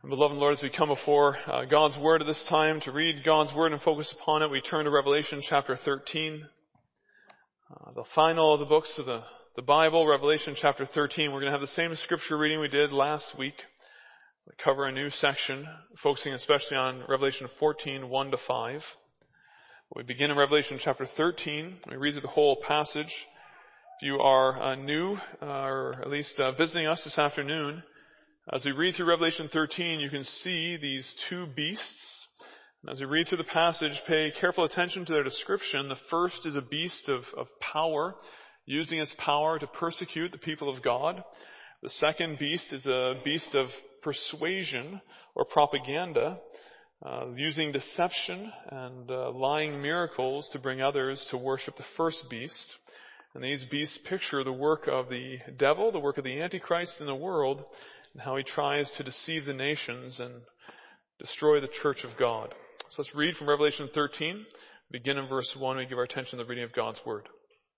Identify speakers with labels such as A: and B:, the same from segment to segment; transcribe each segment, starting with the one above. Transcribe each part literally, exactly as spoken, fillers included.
A: Beloved Lord, as we come before uh, God's Word at this time to read God's Word and focus upon it, we turn to Revelation chapter thirteen. Uh, the final of the books of the, the Bible, Revelation chapter thirteen. We're going to have the same scripture reading we did last week. We cover a new section, focusing especially on Revelation fourteen, one to five. We begin in Revelation chapter thirteen. We read through the whole passage. If you are uh, new, uh, or at least uh, visiting us this afternoon, as we read through Revelation thirteen, you can see these two beasts. And as we read through the passage, pay careful attention to their description. The first is a beast of, of power, using its power to persecute the people of God. The second beast is a beast of persuasion or propaganda, uh, using deception and uh, lying miracles to bring others to worship the first beast. And these beasts picture the work of the devil, the work of the Antichrist in the world, and how he tries to deceive the nations and destroy the church of God. So let's read from Revelation thirteen. Begin in verse one. We give our attention to the reading of God's Word.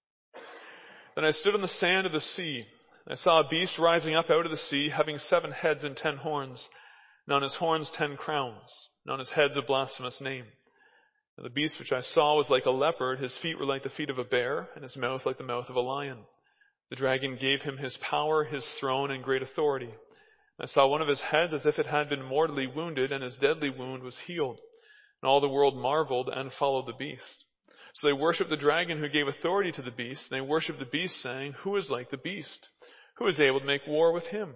A: Then I stood on the sand of the sea, and I saw a beast rising up out of the sea, having seven heads and ten horns, and on his horns ten crowns, and on his heads a blasphemous name. And the beast which I saw was like a leopard, his feet were like the feet of a bear, and his mouth like the mouth of a lion. The dragon gave him his power, his throne, and great authority. I saw one of his heads as if it had been mortally wounded, and his deadly wound was healed. And all the world marveled and followed the beast. So they worshipped the dragon who gave authority to the beast, and they worshipped the beast, saying, "Who is like the beast? Who is able to make war with him?" And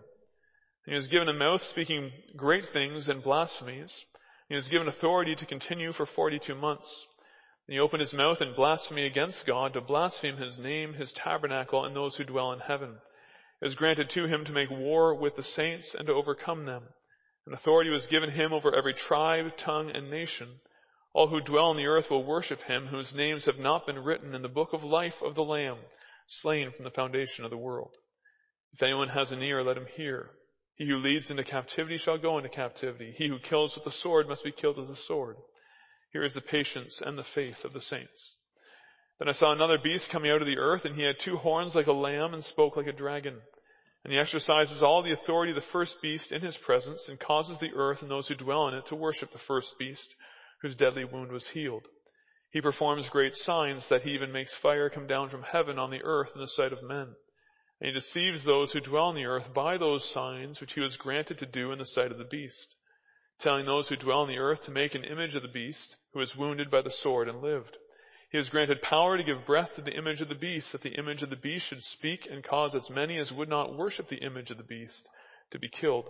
A: he was given a mouth speaking great things and blasphemies. He was given authority to continue for forty-two months. And he opened his mouth in blasphemy against God, to blaspheme his name, his tabernacle, and those who dwell in heaven. It was granted to him to make war with the saints and to overcome them. And authority was given him over every tribe, tongue, and nation. All who dwell on the earth will worship him, whose names have not been written in the book of life of the Lamb, slain from the foundation of the world. If anyone has an ear, let him hear. He who leads into captivity shall go into captivity. He who kills with the sword must be killed with the sword. Here is the patience and the faith of the saints. Then I saw another beast coming out of the earth, and he had two horns like a lamb and spoke like a dragon. And he exercises all the authority of the first beast in his presence, and causes the earth and those who dwell in it to worship the first beast, whose deadly wound was healed. He performs great signs, that he even makes fire come down from heaven on the earth in the sight of men. And he deceives those who dwell on the earth by those signs which he was granted to do in the sight of the beast, telling those who dwell on the earth to make an image of the beast, who was wounded by the sword and lived. He has granted power to give breath to the image of the beast, that the image of the beast should speak and cause as many as would not worship the image of the beast to be killed.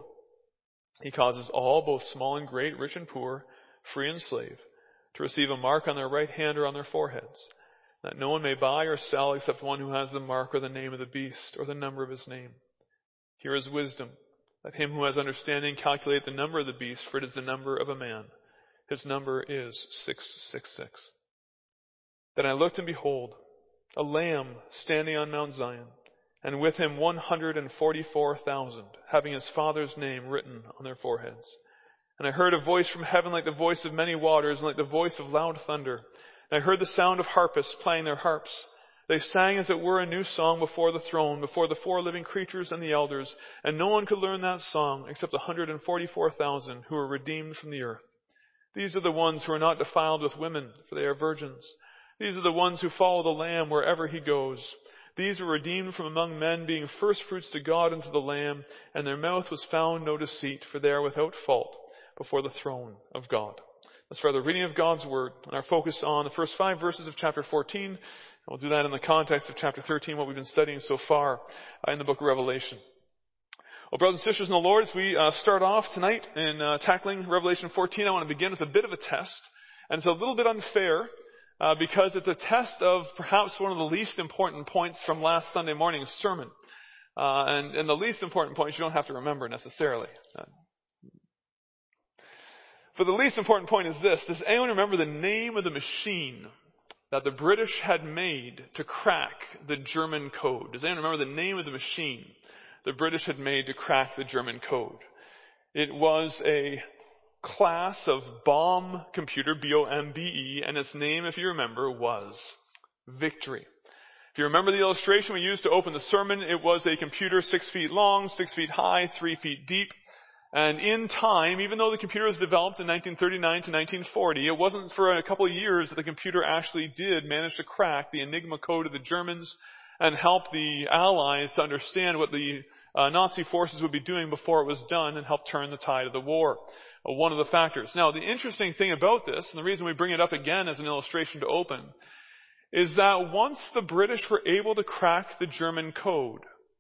A: He causes all, both small and great, rich and poor, free and slave, to receive a mark on their right hand or on their foreheads, that no one may buy or sell except one who has the mark or the name of the beast or the number of his name. Here is wisdom. Let him who has understanding calculate the number of the beast, for it is the number of a man. His number is six six six. Then I looked, and behold, a lamb standing on Mount Zion, and with him one hundred forty-four thousand, having his Father's name written on their foreheads. And I heard a voice from heaven like the voice of many waters, and like the voice of loud thunder. And I heard the sound of harpists playing their harps. They sang as it were a new song before the throne, before the four living creatures and the elders. And no one could learn that song except one hundred forty-four thousand who were redeemed from the earth. These are the ones who are not defiled with women, for they are virgins. These are the ones who follow the Lamb wherever he goes. These were redeemed from among men, being firstfruits to God and to the Lamb, and their mouth was found no deceit, for they are without fault before the throne of God. That's for the reading of God's Word, and our focus on the first five verses of chapter fourteen. And we'll do that in the context of chapter thirteen, what we've been studying so far in the book of Revelation. Well, brothers and sisters in the Lord, as we uh, start off tonight in uh, tackling Revelation fourteen, I want to begin with a bit of a test. And it's a little bit unfair, Uh, because it's a test of perhaps one of the least important points from last Sunday morning's sermon. Uh, and, and the least important points you don't have to remember necessarily. Uh, but the least important point is this. Does anyone remember the name of the machine that the British had made to crack the German code? Does anyone remember the name of the machine the British had made to crack the German code? It was a class of bomb computer, B O M B E, and its name, if you remember, was Victory. If you remember the illustration we used to open the sermon, it was a computer six feet long, six feet high, three feet deep, And in time, even though the computer was developed in nineteen thirty-nine to nineteen forty, it wasn't for a couple of years that the computer actually did manage to crack the Enigma code of the Germans and help the Allies to understand what the uh, Nazi forces would be doing before it was done and help turn the tide of the war. Uh, one of the factors. Now, the interesting thing about this, and the reason we bring it up again as an illustration to open, is that once the British were able to crack the German code,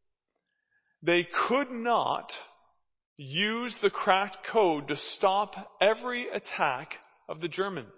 A: they could not use the cracked code to stop every attack of the Germans.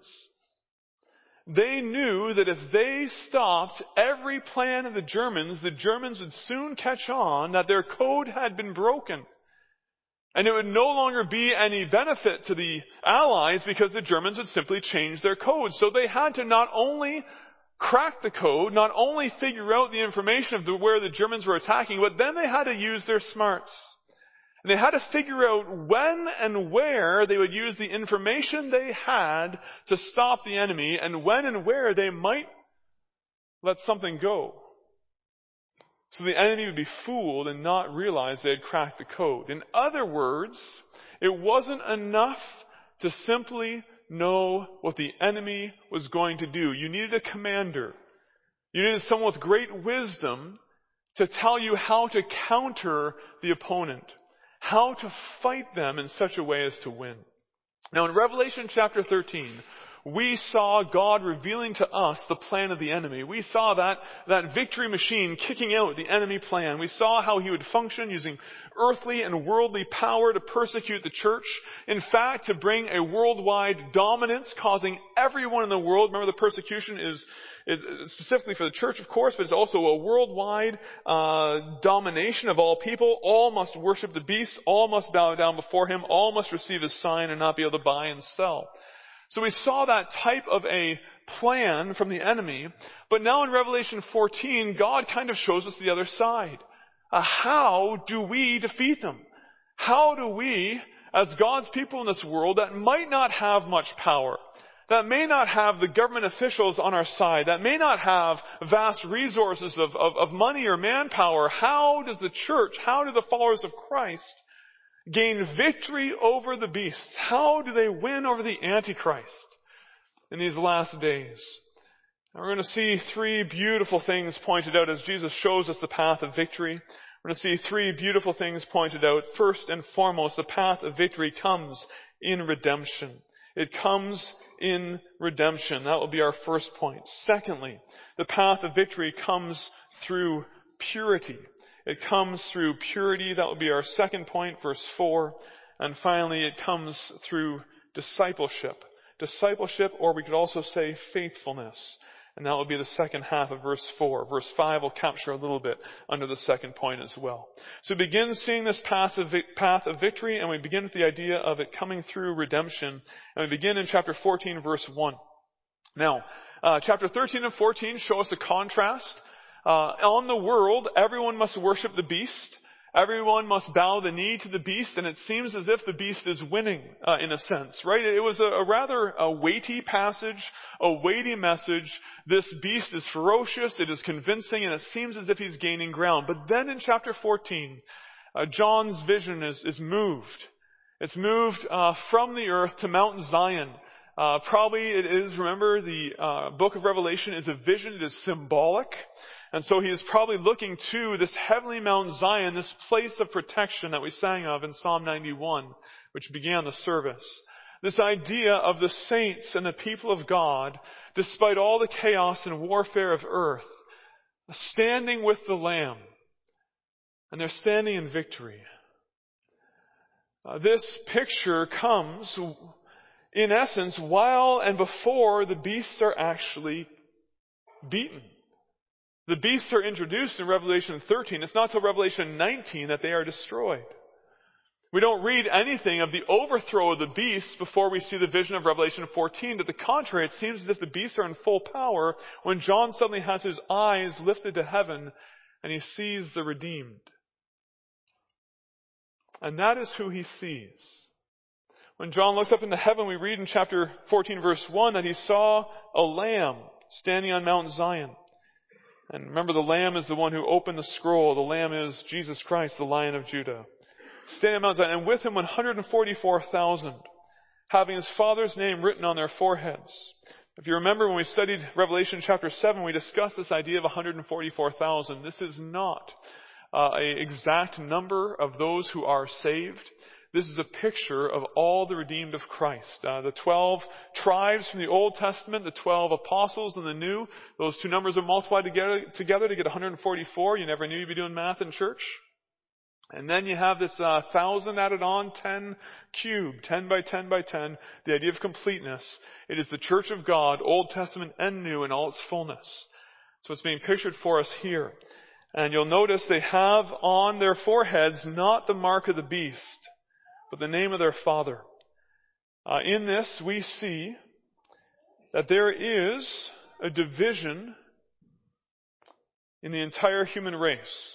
A: They knew that if they stopped every plan of the Germans, the Germans would soon catch on that their code had been broken. And it would no longer be any benefit to the Allies because the Germans would simply change their code. So they had to not only crack the code, not only figure out the information of the, where the Germans were attacking, but then they had to use their smarts. And they had to figure out when and where they would use the information they had to stop the enemy, and when and where they might let something go. So the enemy would be fooled and not realize they had cracked the code. In other words, it wasn't enough to simply know what the enemy was going to do. You needed a commander. You needed someone with great wisdom to tell you how to counter the opponent, how to fight them in such a way as to win. Now in Revelation chapter thirteen, we saw God revealing to us the plan of the enemy. We saw that, that victory machine kicking out the enemy plan. We saw how he would function using earthly and worldly power to persecute the church. In fact, to bring a worldwide dominance, causing everyone in the world, remember the persecution is, is specifically for the church, of course, but it's also a worldwide uh, domination of all people. All must worship the beast. All must bow down before him. All must receive his sign and not be able to buy and sell. So we saw that type of a plan from the enemy, but now in Revelation fourteen, God kind of shows us the other side. Uh, how do we defeat them? How do we, as God's people in this world that might not have much power, that may not have the government officials on our side, that may not have vast resources of, of, of money or manpower, how does the church, how do the followers of Christ gain victory over the beasts? How do they win over the Antichrist in these last days? And we're going to see three beautiful things pointed out as Jesus shows us the path of victory. We're going to see three beautiful things pointed out. First and foremost, the path of victory comes in redemption. It comes in redemption. That will be our first point. Secondly, the path of victory comes through purity. It comes through purity. That will be our second point, verse four. And finally, it comes through discipleship. Discipleship, or we could also say faithfulness. And that will be the second half of verse four. Verse five will capture a little bit under the second point as well. So we begin seeing this path of, path of victory, and we begin with the idea of it coming through redemption. And we begin in chapter fourteen, verse one. Now, uh, chapter thirteen and fourteen show us a contrast. Uh, on the world, everyone must worship the beast. Everyone must bow the knee to the beast, and it seems as if the beast is winning, uh, in a sense, right? It was a, a rather a weighty passage, a weighty message. This beast is ferocious, it is convincing, and it seems as if he's gaining ground. But then in chapter fourteen, uh, John's vision is, is moved. It's moved uh, from the earth to Mount Zion. Uh, probably it is, remember, the uh, book of Revelation is a vision, it is symbolic. And so he is probably looking to this heavenly Mount Zion, this place of protection that we sang of in Psalm ninety-one, which began the service. This idea of the saints and the people of God, despite all the chaos and warfare of earth, standing with the Lamb. And they're standing in victory. Uh, this picture comes, in essence, while and before the beasts are actually beaten. The beasts are introduced in Revelation thirteen. It's not till Revelation nineteen that they are destroyed. We don't read anything of the overthrow of the beasts before we see the vision of Revelation fourteen. To the contrary, it seems as if the beasts are in full power when John suddenly has his eyes lifted to heaven and he sees the redeemed. And that is who he sees. When John looks up into heaven, we read in chapter fourteen, verse one, that he saw a lamb standing on Mount Zion. And remember, the Lamb is the one who opened the scroll. The Lamb is Jesus Christ, the Lion of Judah. standing on Mount Zion, and with him one hundred forty-four thousand, having his Father's name written on their foreheads. If you remember when we studied Revelation chapter seven, we discussed this idea of one hundred forty-four thousand. This is not uh, an exact number of those who are saved. This is a picture of all the redeemed of Christ. Uh, the twelve tribes from the Old Testament, the twelve apostles in the New, those two numbers are multiplied together, together to get one hundred forty-four. You never knew you'd be doing math in church. And then you have this uh, thousand added on, ten cubed, ten by ten by ten, the idea of completeness. It is the church of God, Old Testament and New, in all its fullness. So it's being pictured for us here. And you'll notice they have on their foreheads not the mark of the beast, but the name of their Father. Uh, in this, we see that there is a division in the entire human race.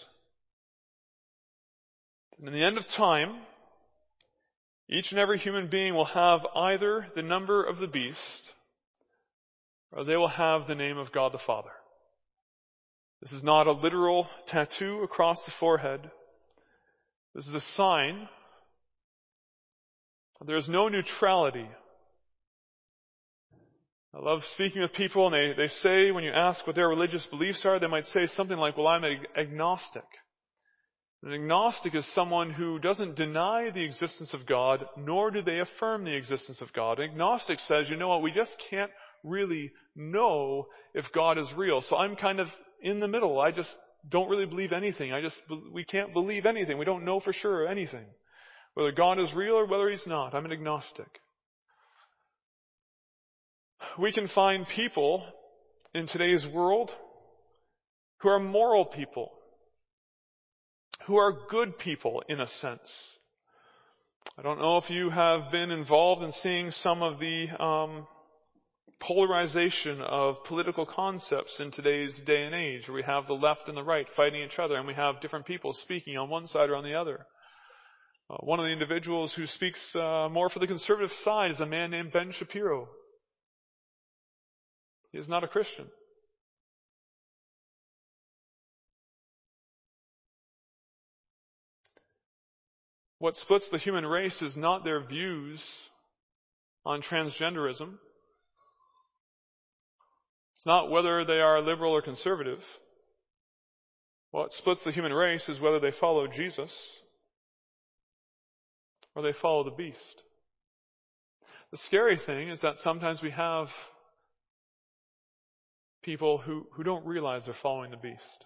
A: And in the end of time, each and every human being will have either the number of the beast, or they will have the name of God the Father. This is not a literal tattoo across the forehead. This is a sign. There is no neutrality. I love speaking with people, and they, they say, when you ask what their religious beliefs are, they might say something like, well, I'm an agnostic. An agnostic is someone who doesn't deny the existence of God, nor do they affirm the existence of God. An agnostic says, you know what, we just can't really know if God is real. So I'm kind of in the middle. I just don't really believe anything. I just, we can't believe anything. We don't know for sure anything. Whether God is real or whether He's not. I'm an agnostic. We can find people in today's world who are moral people, who are good people in a sense. I don't know if you have been involved in seeing some of the um, polarization of political concepts in today's day and age, where we have the left and the right fighting each other, and we have different people speaking on one side or on the other. Uh, one of the individuals who speaks uh, more for the conservative side is a man named Ben Shapiro. He is not a Christian. What splits the human race is not their views on transgenderism. It's not whether they are liberal or conservative. What splits the human race is whether they follow Jesus or they follow the beast. The scary thing is that sometimes we have people who, who don't realize they're following the beast.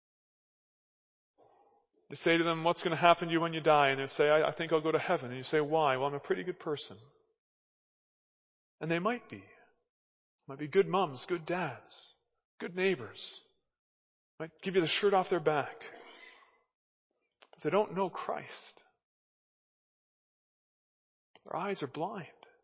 A: You say to them, what's going to happen to you when you die? And they say, I, I think I'll go to heaven. And you say, why? Well, I'm a pretty good person. And they might be. Might be good moms, good dads, good neighbors. Might give you the shirt off their back. But they don't know Christ. Their eyes are blind.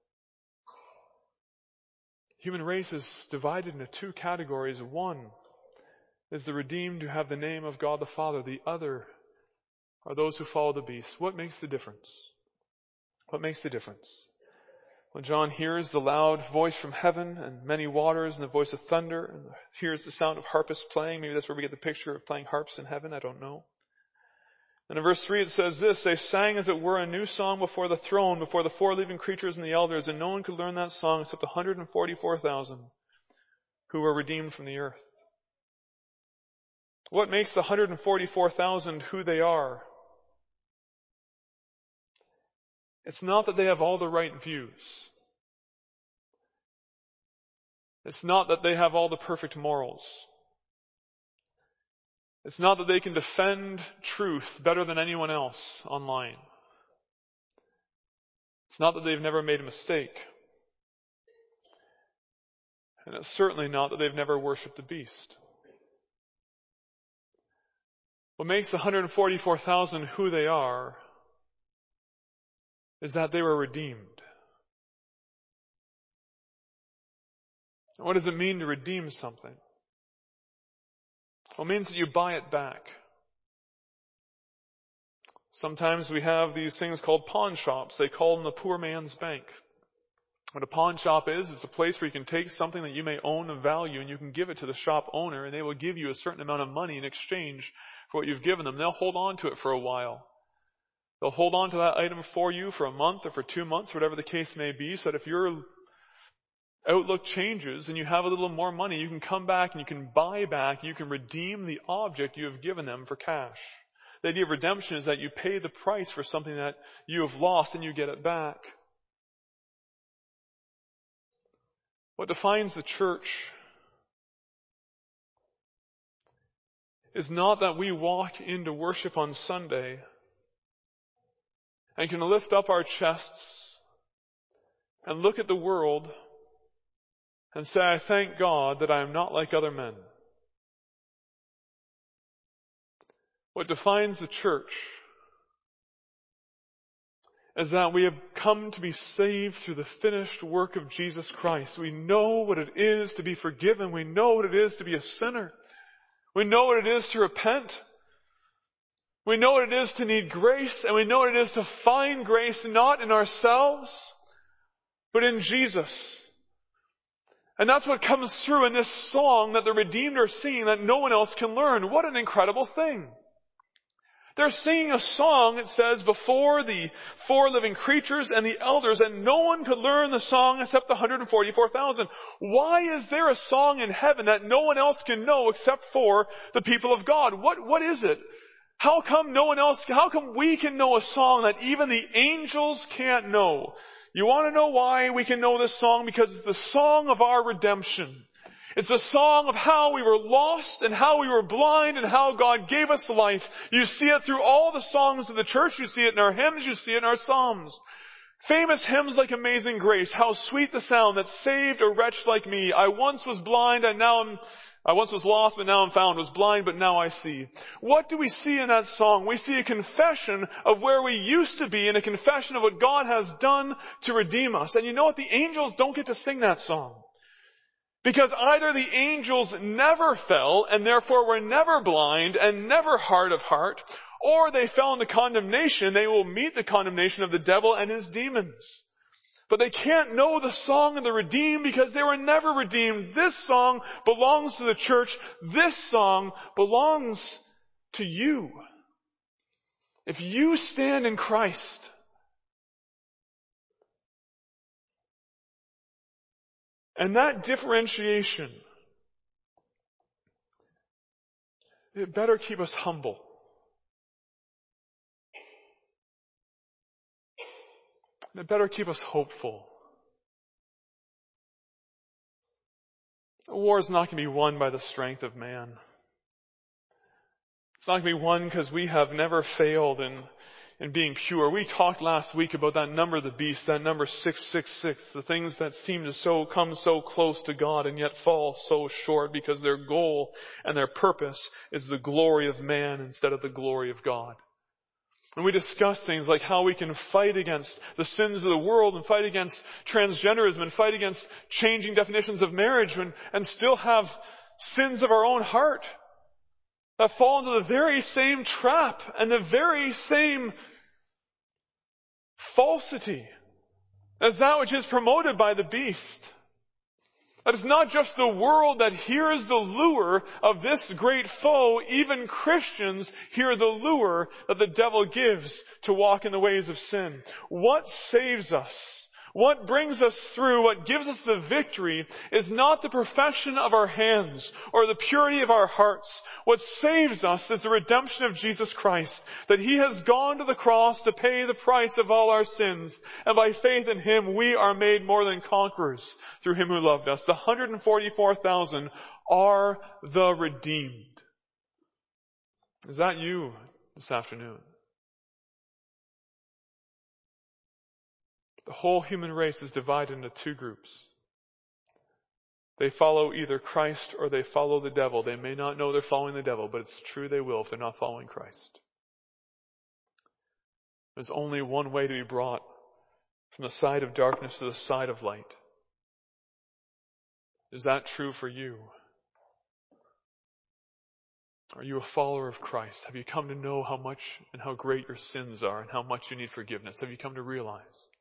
A: Human race is divided into two categories. One is the redeemed who have the name of God the Father. The other are those who follow the beast. What makes the difference? What makes the difference? When John hears the loud voice from heaven and many waters and the voice of thunder and hears the sound of harpists playing, maybe that's where we get the picture of playing harps in heaven, I don't know. And in verse three it says this, they sang as it were a new song before the throne, before the four living creatures and the elders, and no one could learn that song except one hundred forty-four thousand who were redeemed from the earth. What makes the one hundred forty-four thousand who they are? It's not that they have all the right views. It's not that they have all the perfect morals. It's not that they can defend truth better than anyone else online. It's not that they've never made a mistake. And it's certainly not that they've never worshipped the beast. What makes the one hundred forty-four thousand who they are is that they were redeemed. What does it mean to redeem something? Well, it means that you buy it back. Sometimes we have these things called pawn shops. They call them the poor man's bank. What a pawn shop is, it's a place where you can take something that you may own of value and you can give it to the shop owner and they will give you a certain amount of money in exchange for what you've given them. They'll hold on to it for a while. They'll hold on to that item for you for a month or for two months, whatever the case may be, so that if your outlook changes and you have a little more money, you can come back and you can buy back, you can redeem the object you have given them for cash. The idea of redemption is that you pay the price for something that you have lost and you get it back. What defines the church is not that we walk into worship on Sunday and can lift up our chests and look at the world and say, I thank God that I am not like other men. What defines the church is that we have come to be saved through the finished work of Jesus Christ. We know what it is to be forgiven. We know what it is to be a sinner. We know what it is to repent. We know what it is to need grace, and we know what it is to find grace not in ourselves, but in Jesus. And that's what comes through in this song that the redeemed are singing that no one else can learn. What an incredible thing. They're singing a song, it says, before the four living creatures and the elders, and no one could learn the song except the one hundred forty-four thousand. Why is there a song in heaven that no one else can know except for the people of God? What, what is it? How come no one else, how come we can know a song that even the angels can't know? You want to know why we can know this song? Because it's the song of our redemption. It's the song of how we were lost and how we were blind and how God gave us life. You see it through all the songs of the church. You see it in our hymns. You see it in our psalms. Famous hymns like Amazing Grace. How sweet the sound that saved a wretch like me. I once was blind and now I'm, I once was lost but now I'm found. Was blind but now I see. What do we see in that song? We see a confession of where we used to be and a confession of what God has done to redeem us. And you know what? The angels don't get to sing that song. Because either the angels never fell and therefore were never blind and never hard of heart, or they fell into condemnation. They will meet the condemnation of the devil and his demons. But they can't know the song of the redeemed because they were never redeemed. This song belongs to the church. This song belongs to you. If you stand in Christ, and that differentiation, it better keep us humble. And it better keep us hopeful. The war is not going to be won by the strength of man. It's not going to be won because we have never failed in and being pure. We talked last week about that number of the beast, that number six six six, the things that seem to so come so close to God and yet fall so short because their goal and their purpose is the glory of man instead of the glory of God. And we discussed things like how we can fight against the sins of the world and fight against transgenderism and fight against changing definitions of marriage and, and still have sins of our own heart that fall into the very same trap and the very same falsity as that which is promoted by the beast. That it's not just the world that hears the lure of this great foe. Even Christians hear the lure that the devil gives to walk in the ways of sin. What saves us? What brings us through, what gives us the victory, is not the perfection of our hands or the purity of our hearts. What saves us is the redemption of Jesus Christ, that He has gone to the cross to pay the price of all our sins. And by faith in Him, we are made more than conquerors through Him who loved us. The one hundred forty-four thousand are the redeemed. Is that you this afternoon? The whole human race is divided into two groups. They follow either Christ or they follow the devil. They may not know they're following the devil, but it's true they will if they're not following Christ. There's only one way to be brought from the side of darkness to the side of light. Is that true for you? Are you a follower of Christ? Have you come to know how much and how great your sins are and how much you need forgiveness? Have you come to realize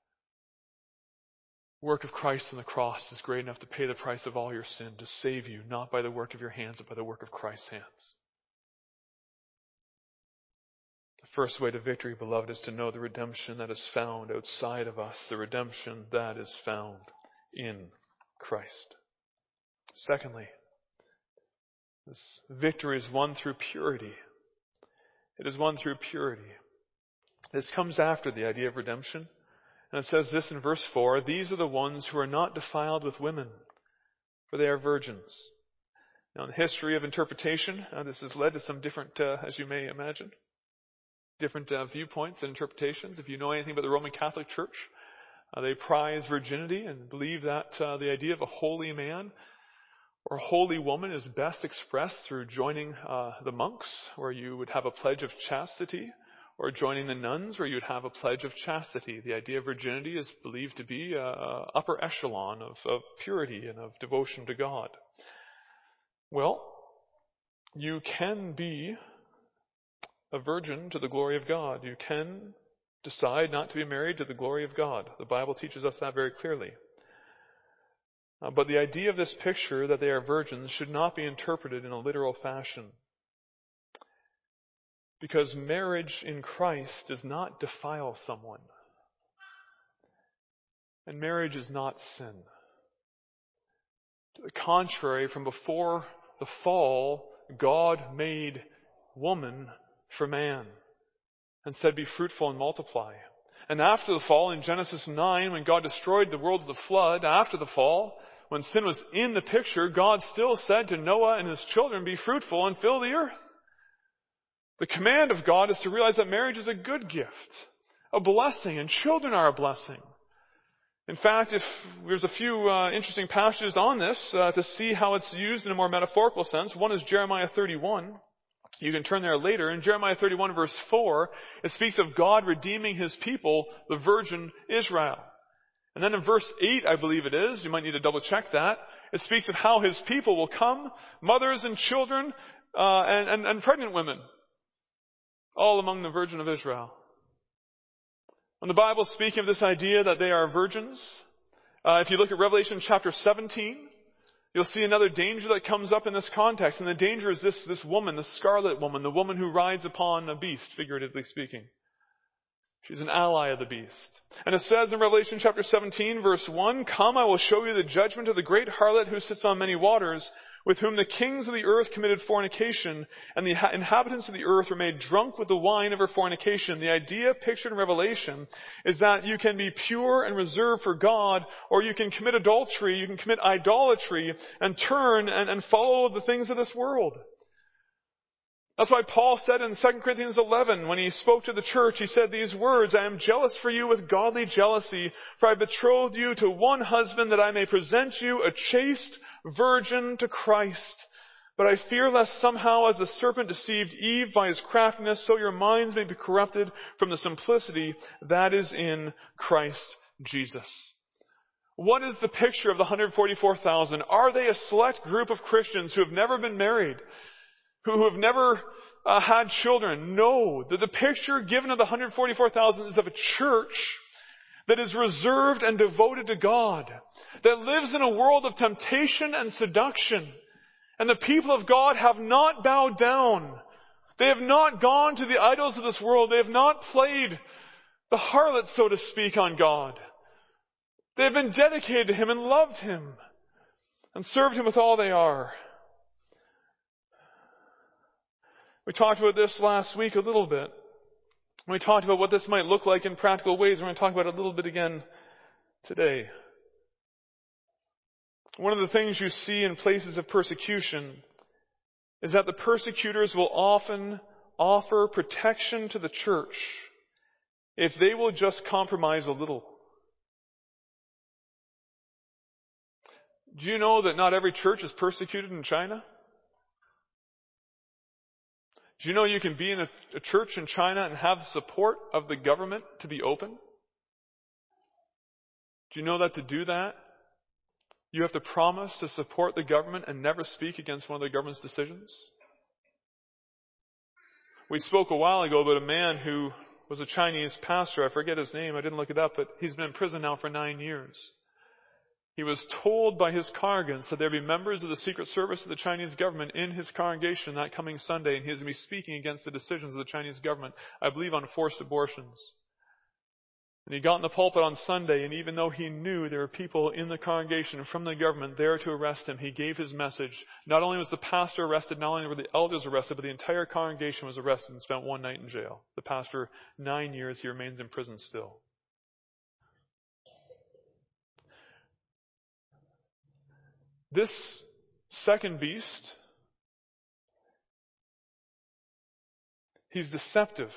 A: the work of Christ on the cross is great enough to pay the price of all your sin, to save you, not by the work of your hands, but by the work of Christ's hands? First way to victory, beloved, is to know the redemption that is found outside of us, the redemption that is found in Christ. Secondly, this victory is won through purity. It is won through purity. This comes after the idea of redemption. And it says this in verse four, "These are the ones who are not defiled with women, for they are virgins." Now, in the history of interpretation, uh, this has led to some different, uh, as you may imagine, different uh, viewpoints and interpretations. If you know anything about the Roman Catholic Church, uh, they prize virginity and believe that uh, the idea of a holy man or a holy woman is best expressed through joining uh, the monks, where you would have a pledge of chastity, or joining the nuns, where you would have a pledge of chastity. The idea of virginity is believed to be an upper echelon of, of purity and of devotion to God. Well, you can be a virgin to the glory of God. You can decide not to be married to the glory of God. The Bible teaches us that very clearly. Uh, but the idea of this picture that they are virgins should not be interpreted in a literal fashion. Because marriage in Christ does not defile someone. And marriage is not sin. To the contrary, from before the fall, God made woman for man and said, "Be fruitful and multiply." And after the fall, in Genesis nine, when God destroyed the world with the flood, after the fall, when sin was in the picture, God still said to Noah and his children, "Be fruitful and fill the earth." The command of God is to realize that marriage is a good gift, a blessing, and children are a blessing. In fact, if there's a few uh, interesting passages on this uh, to see how it's used in a more metaphorical sense. One is Jeremiah thirty-one. You can turn there later. In Jeremiah thirty-one verse four, it speaks of God redeeming His people, the virgin Israel. And then in verse eight, I believe it is, you might need to double check that, it speaks of how His people will come, mothers and children uh, and, and, and pregnant women, all among the virgin of Israel. When the Bible is speaking of this idea that they are virgins, uh, if you look at Revelation chapter seventeen, you'll see another danger that comes up in this context. And the danger is this, this woman, the scarlet woman, the woman who rides upon a beast, figuratively speaking. She's an ally of the beast. And it says in Revelation chapter seventeen, verse one, "Come, I will show you the judgment of the great harlot who sits on many waters, with whom the kings of the earth committed fornication, and the inhabitants of the earth were made drunk with the wine of her fornication." The idea pictured in Revelation is that you can be pure and reserved for God, or you can commit adultery, you can commit idolatry, and turn and, and follow the things of this world. That's why Paul said in Second Corinthians eleven, when he spoke to the church, he said these words, "I am jealous for you with godly jealousy, for I betrothed you to one husband that I may present you a chaste virgin to Christ. But I fear lest somehow as the serpent deceived Eve by his craftiness, so your minds may be corrupted from the simplicity that is in Christ Jesus." What is the picture of the one hundred forty-four thousand? Are they a select group of Christians who have never been married? Who have never uh, had children? No. The, the picture given of the one hundred forty-four thousand is of a church that is reserved and devoted to God, that lives in a world of temptation and seduction. And the people of God have not bowed down. They have not gone to the idols of this world. They have not played the harlot, so to speak, on God. They have been dedicated to Him and loved Him and served Him with all they are. We talked about this last week a little bit. We talked about what this might look like in practical ways. We're going to talk about it a little bit again today. One of the things you see in places of persecution is that the persecutors will often offer protection to the church if they will just compromise a little. Do you know that not every church is persecuted in China? Do you know you can be in a, a church in China and have the support of the government to be open? Do you know that to do that, you have to promise to support the government and never speak against one of the government's decisions? We spoke a while ago about a man who was a Chinese pastor. I forget his name. I didn't look it up, but he's been in prison now for nine years. He was told by his congregants that there would be members of the Secret Service of the Chinese government in his congregation that coming Sunday, and he was going to be speaking against the decisions of the Chinese government, I believe on forced abortions. And he got in the pulpit on Sunday, and even though he knew there were people in the congregation from the government there to arrest him, he gave his message. Not only was the pastor arrested, not only were the elders arrested, but the entire congregation was arrested and spent one night in jail. The pastor, nine years, he remains in prison still. This second beast, he's deceptive.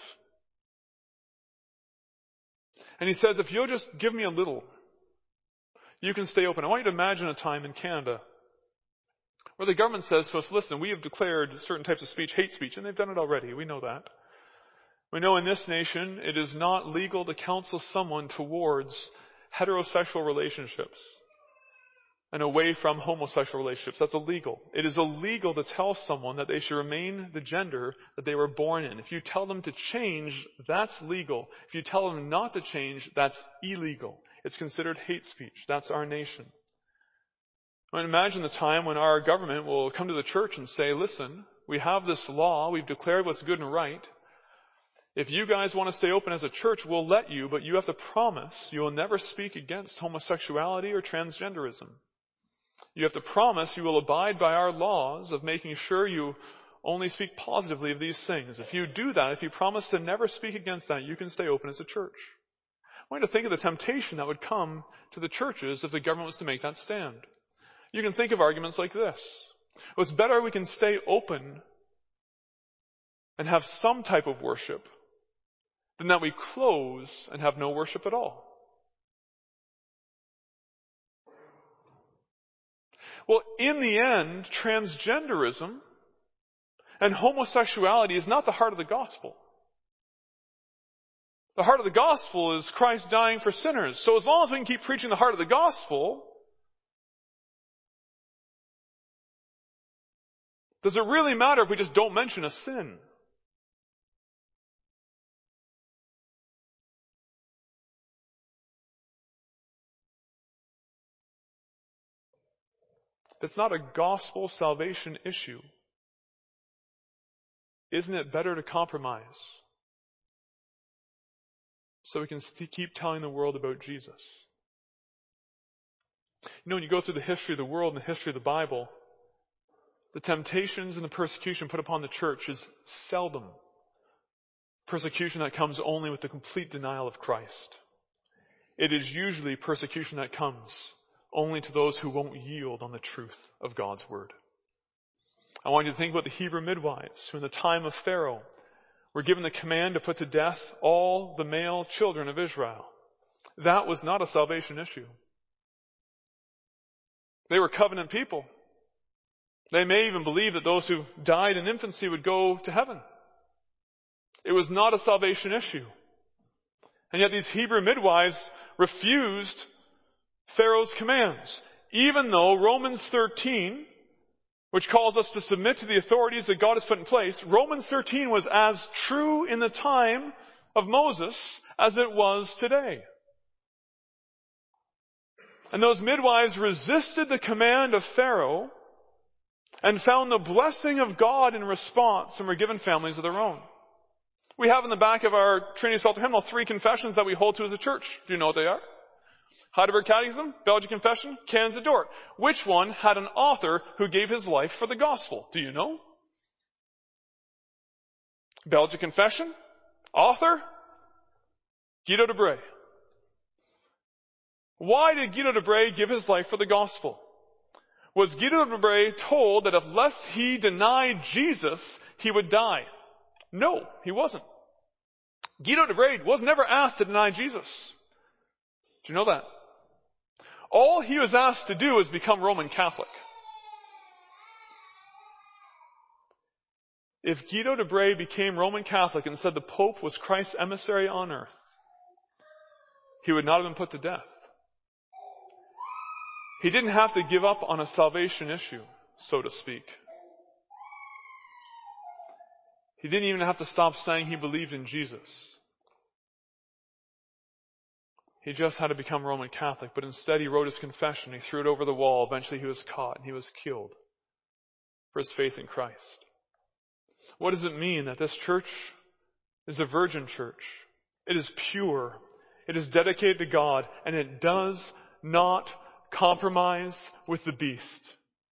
A: And he says, if you'll just give me a little, you can stay open. I want you to imagine a time in Canada where the government says to us, listen, we have declared certain types of speech hate speech, and they've done it already. We know that. We know in this nation it is not legal to counsel someone towards heterosexual relationships and away from homosexual relationships. That's illegal. It is illegal to tell someone that they should remain the gender that they were born in. If you tell them to change, that's legal. If you tell them not to change, that's illegal. It's considered hate speech. That's our nation. I mean, imagine the time when our government will come to the church and say, listen, we have this law, we've declared what's good and right. If you guys want to stay open as a church, we'll let you, but you have to promise you will never speak against homosexuality or transgenderism. You have to promise you will abide by our laws of making sure you only speak positively of these things. If you do that, if you promise to never speak against that, you can stay open as a church. I want you to think of the temptation that would come to the churches if the government was to make that stand. You can think of arguments like this. Well, it's better we can stay open and have some type of worship than that we close and have no worship at all. Well, in the end, transgenderism and homosexuality is not the heart of the gospel. The heart of the gospel is Christ dying for sinners. So as long as we can keep preaching the heart of the gospel, does it really matter if we just don't mention a sin? It's not a gospel salvation issue. Isn't it better to compromise so we can st- keep telling the world about Jesus? You know, when you go through the history of the world and the history of the Bible, the temptations and the persecution put upon the church is seldom persecution that comes only with the complete denial of Christ. It is usually persecution that comes only to those who won't yield on the truth of God's word. I want you to think about the Hebrew midwives who in the time of Pharaoh were given the command to put to death all the male children of Israel. That was not a salvation issue. They were covenant people. They may even believe that those who died in infancy would go to heaven. It was not a salvation issue. And yet these Hebrew midwives refused Pharaoh's commands, even though Romans thirteen, which calls us to submit to the authorities that God has put in place, Romans thirteen was as true in the time of Moses as it was today. And those midwives resisted the command of Pharaoh and found the blessing of God in response and were given families of their own. We have in the back of our Trinity Psalter hymnal three confessions that we hold to as a church. Do you know what they are? Heidelberg Catechism, Belgian Confession, Canons of Dort. Which one had an author who gave his life for the gospel? Do you know? Belgian Confession, author, Guido de Brès. Why did Guido de Brès give his life for the gospel? Was Guido de Brès told that unless he denied Jesus, he would die? No, he wasn't. Guido de Brès was never asked to deny Jesus. Do you know that? All he was asked to do was become Roman Catholic. If Guido de Brès became Roman Catholic and said the Pope was Christ's emissary on earth, he would not have been put to death. He didn't have to give up on a salvation issue, so to speak. He didn't even have to stop saying he believed in Jesus. He just had to become Roman Catholic, but instead he wrote his confession. He threw it over the wall. Eventually he was caught and he was killed for his faith in Christ. What does it mean that this church is a virgin church? It is pure. It is dedicated to God, and it does not compromise with the beast.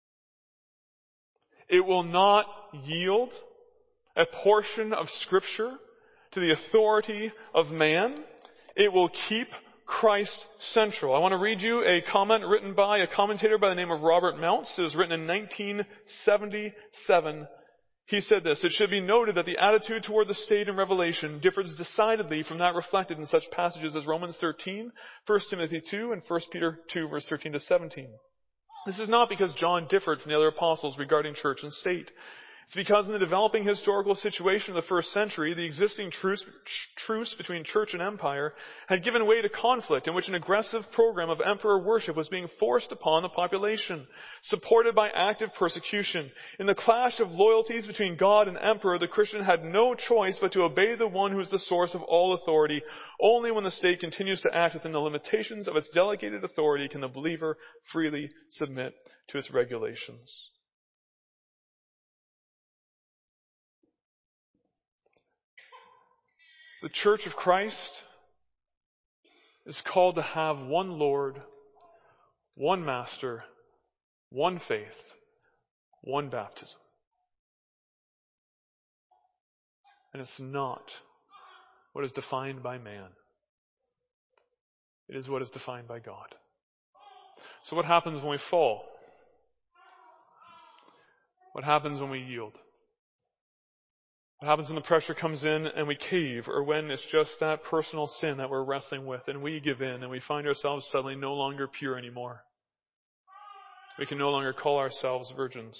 A: It will not yield a portion of Scripture to the authority of man. It will keep Christ central. I want to read you a comment written by a commentator by the name of Robert Mounce. It was written in nineteen seventy-seven. He said this: "It should be noted that the attitude toward the state in Revelation differs decidedly from that reflected in such passages as Romans thirteen, First Timothy two, and First Peter two, verse thirteen to seventeen. This is not because John differed from the other apostles regarding church and state. It's because in the developing historical situation of the first century, the existing truce, truce between church and empire had given way to conflict in which an aggressive program of emperor worship was being forced upon the population, supported by active persecution. In the clash of loyalties between God and emperor, the Christian had no choice but to obey the one who is the source of all authority. Only when the state continues to act within the limitations of its delegated authority can the believer freely submit to its regulations." The Church of Christ is called to have one Lord, one Master, one faith, one baptism. And it's not what is defined by man. It is what is defined by God. So what happens when we fall? What happens when we yield? What happens when the pressure comes in and we cave, or when it's just that personal sin that we're wrestling with and we give in and we find ourselves suddenly no longer pure anymore? We can no longer call ourselves virgins.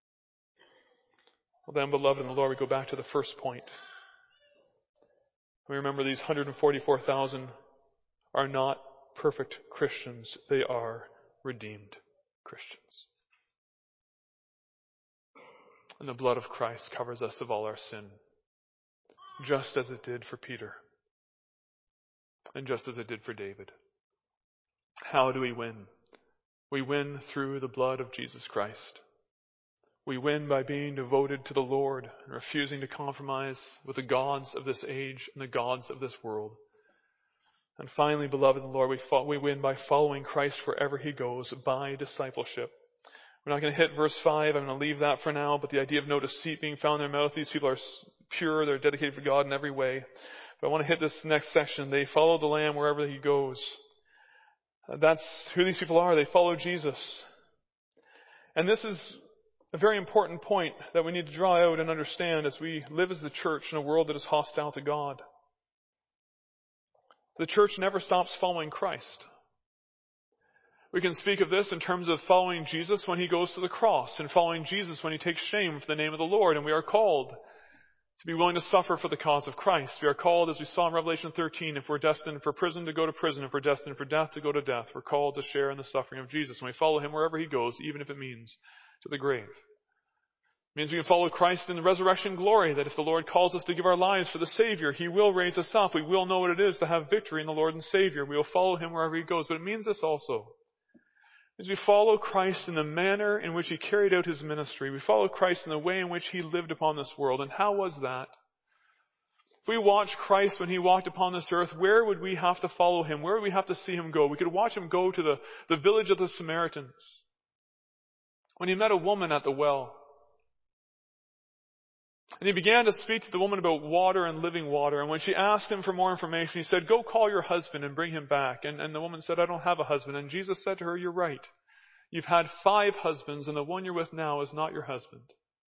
A: Well then, beloved in the Lord, we go back to the first point. We remember these one hundred forty-four thousand are not perfect Christians. They are redeemed Christians. And the blood of Christ covers us of all our sin, just as it did for Peter, and just as it did for David. How do we win? We win through the blood of Jesus Christ. We win by being devoted to the Lord and refusing to compromise with the gods of this age and the gods of this world. And finally, beloved in the Lord, we, fo- we win by following Christ wherever He goes, by discipleship. We're not going to hit verse five. I'm going to leave that for now. But the idea of no deceit being found in their mouth. These people are pure. They're dedicated for God in every way. But I want to hit this next section. They follow the Lamb wherever He goes. That's who these people are. They follow Jesus. And this is a very important point that we need to draw out and understand as we live as the church in a world that is hostile to God. The church never stops following Christ. We can speak of this in terms of following Jesus when He goes to the cross, and following Jesus when He takes shame for the name of the Lord. And we are called to be willing to suffer for the cause of Christ. We are called, as we saw in Revelation thirteen, if we're destined for prison, to go to prison. If we're destined for death, to go to death. We're called to share in the suffering of Jesus. And we follow Him wherever He goes, even if it means to the grave. It means we can follow Christ in the resurrection glory, that if the Lord calls us to give our lives for the Savior, He will raise us up. We will know what it is to have victory in the Lord and Savior. We will follow Him wherever He goes. But it means this also. As we follow Christ in the manner in which He carried out His ministry, we follow Christ in the way in which He lived upon this world. And how was that? If we watch Christ when He walked upon this earth, where would we have to follow Him? Where would we have to see Him go? We could watch Him go to the, the village of the Samaritans. When He met a woman at the well, and He began to speak to the woman about water and living water. And when she asked Him for more information, He said, "Go call your husband and bring him back." And, and the woman said, "I don't have a husband." And Jesus said to her, "You're right. You've had five husbands, and the one you're with now is not your husband."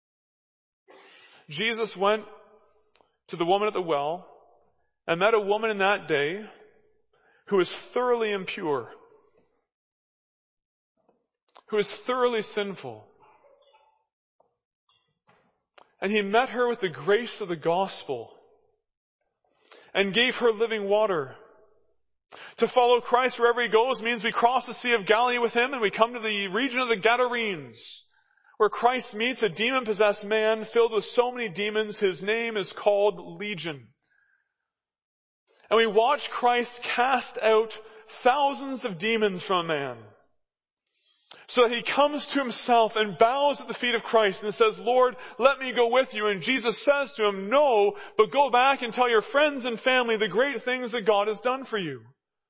A: Jesus went to the woman at the well and met a woman in that day who is thoroughly impure, who is thoroughly sinful. And He met her with the grace of the gospel and gave her living water. To follow Christ wherever He goes means we cross the Sea of Galilee with Him and we come to the region of the Gadarenes, where Christ meets a demon-possessed man filled with so many demons, his name is called Legion. And we watch Christ cast out thousands of demons from a man. So that he comes to himself and bows at the feet of Christ and says, Lord, let me go with you. And Jesus says to him, no, but go back and tell your friends and family the great things that God has done for you.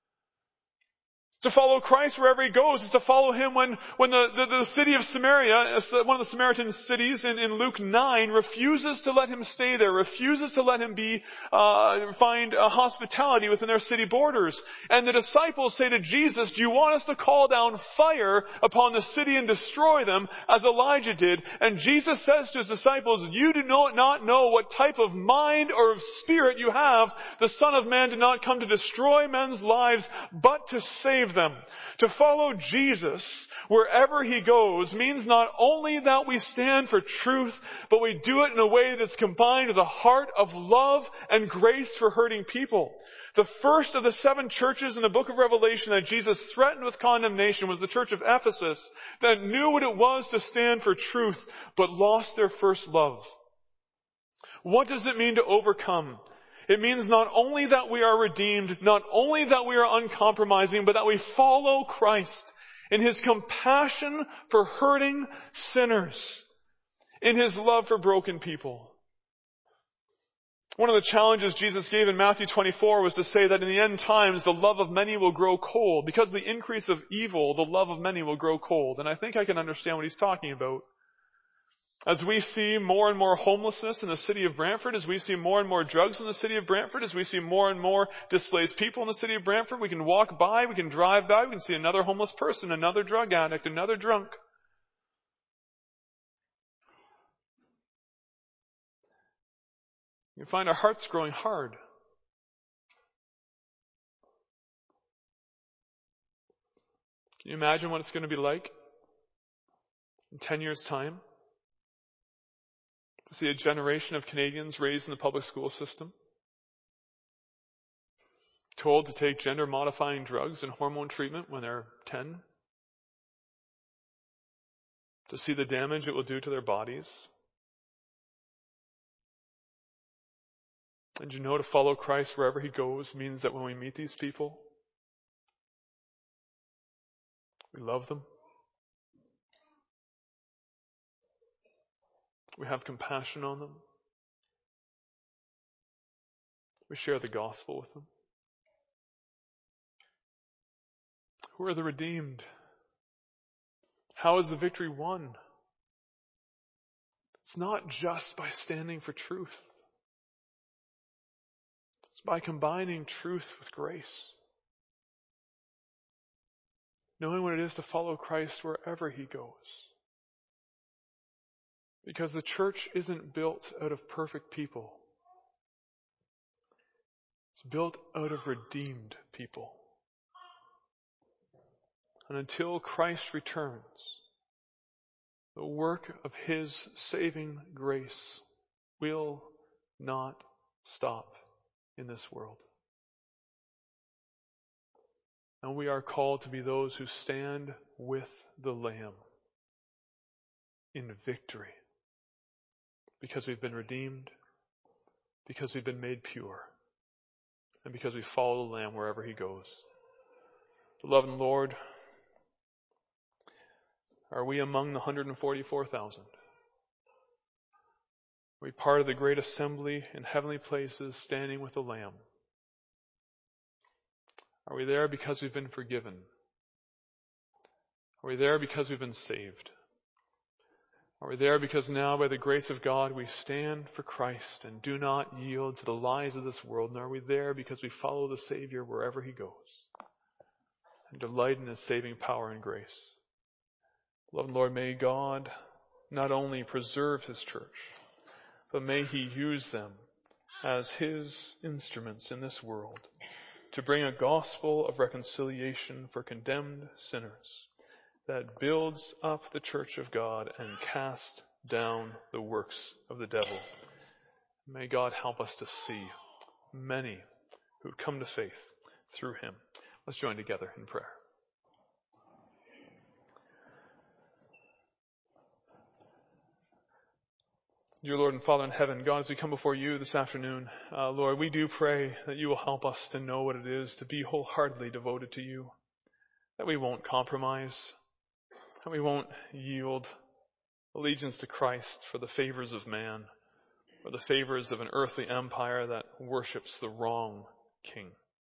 A: To follow Christ wherever he goes is to follow him when, when the, the, the city of Samaria, one of the Samaritan cities in, in Luke nine, refuses to let him stay there, refuses to let him be, uh, find uh, hospitality within their city borders. And the disciples say to Jesus, do you want us to call down fire upon the city and destroy them as Elijah did? And Jesus says to his disciples, you do not know what type of mind or of spirit you have. The Son of Man did not come to destroy men's lives, but to save them. To follow Jesus wherever he goes means not only that we stand for truth, but we do it in a way that's combined with a heart of love and grace for hurting people. The first of the seven churches in the book of Revelation that Jesus threatened with condemnation was the church of Ephesus, that knew what it was to stand for truth, but lost their first love. What does it mean to overcome? It means not only that we are redeemed, not only that we are uncompromising, but that we follow Christ in his compassion for hurting sinners, in his love for broken people. One of the challenges Jesus gave in Matthew twenty-four was to say that in the end times, the love of many will grow cold. Because of the increase of evil, the love of many will grow cold. And I think I can understand what he's talking about. As we see more and more homelessness in the city of Brantford, as we see more and more drugs in the city of Brantford, as we see more and more displaced people in the city of Brantford, we can walk by, we can drive by, we can see another homeless person, another drug addict, another drunk. You find our hearts growing hard. Can you imagine what it's going to be like in ten years' time? To see a generation of Canadians raised in the public school system, told to take gender-modifying drugs and hormone treatment when they're ten, to see the damage it will do to their bodies. And you know, to follow Christ wherever he goes means that when we meet these people, we love them. We have compassion on them. We share the gospel with them. Who are the redeemed? How is the victory won? It's not just by standing for truth. It's by combining truth with grace. Knowing what it is to follow Christ wherever he goes. Because the church isn't built out of perfect people. It's built out of redeemed people. And until Christ returns, the work of his saving grace will not stop in this world. And we are called to be those who stand with the Lamb in victory. Because we've been redeemed, because we've been made pure, and because we follow the Lamb wherever he goes. Beloved Lord, are we among the one hundred forty-four thousand? Are we part of the great assembly in heavenly places standing with the Lamb? Are we there because we've been forgiven? Are we there because we've been saved? Are we there because now, by the grace of God, we stand for Christ and do not yield to the lies of this world? And are we there because we follow the Savior wherever he goes and delight in his saving power and grace? Beloved Lord, may God not only preserve his church, but may he use them as his instruments in this world to bring a gospel of reconciliation for condemned sinners that builds up the church of God and casts down the works of the devil. May God help us to see many who come to faith through him. Let's join together in prayer. Dear Lord and Father in heaven, God, as we come before you this afternoon, uh, Lord, we do pray that you will help us to know what it is to be wholeheartedly devoted to you, that we won't compromise, that we won't yield allegiance to Christ for the favors of man or the favors of an earthly empire that worships the wrong king.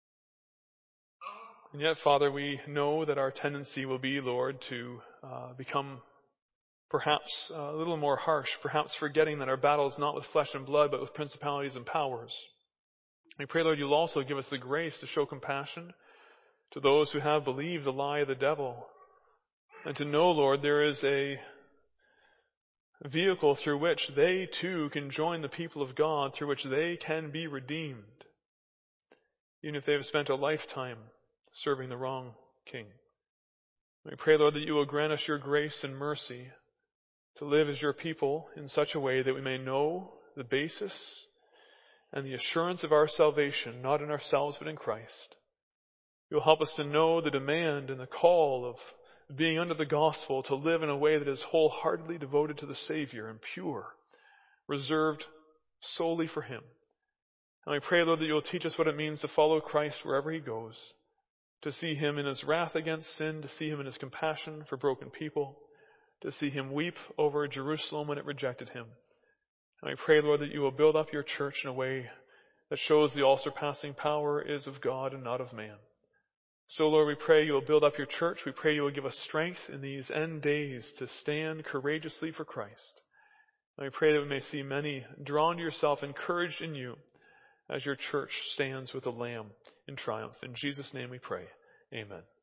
A: And yet, Father, we know that our tendency will be, Lord, to uh, become perhaps a little more harsh, perhaps forgetting that our battle is not with flesh and blood, but with principalities and powers. We pray, Lord, you'll also give us the grace to show compassion to those who have believed the lie of the devil, and to know, Lord, there is a vehicle through which they too can join the people of God, through which they can be redeemed, even if they have spent a lifetime serving the wrong king. We pray, Lord, that you will grant us your grace and mercy to live as your people in such a way that we may know the basis and the assurance of our salvation, not in ourselves but in Christ. You'll help us to know the demand and the call of being under the gospel, to live in a way that is wholeheartedly devoted to the Savior and pure, reserved solely for him. And we pray, Lord, that you'll teach us what it means to follow Christ wherever he goes, to see him in his wrath against sin, to see him in his compassion for broken people, to see him weep over Jerusalem when it rejected him. And I pray, Lord, that you will build up your church in a way that shows the all-surpassing power is of God and not of man. So, Lord, we pray you will build up your church. We pray you will give us strength in these end days to stand courageously for Christ. And we pray that we may see many drawn to yourself, encouraged in you, as your church stands with the Lamb in triumph. In Jesus' name we pray. Amen.